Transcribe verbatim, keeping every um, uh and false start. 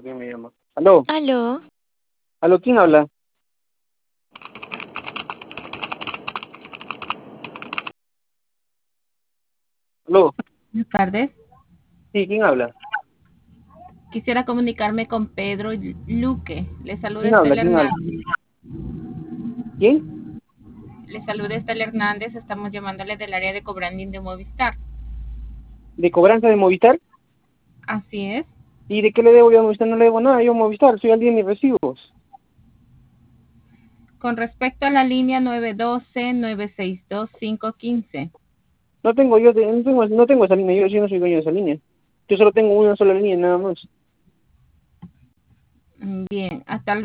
¿quién me llama? ¿Aló? Aló, ¿Aló? ¿Quién habla? ¿Aló? Buenas tardes. Sí, ¿quién habla? Quisiera comunicarme con Pedro Luque. Le saluda ¿Quién habla? Estela ¿Quién habla? Hernández. ¿Quién? Le saluda Estela Hernández. Estamos llamándole del área de cobranding de Movistar. ¿De cobranza de Movistar? Así es. ¿Y de qué le debo yo a Movistar? No le debo nada, yo a Movistar, soy al día de mis recibos. Con respecto a la línea nueve uno dos, nueve seis dos, cinco uno cinco. No tengo yo, de- no tengo, no tengo esa línea, yo sí no soy dueño de esa línea. Yo solo tengo una sola línea, nada más. Bien, hasta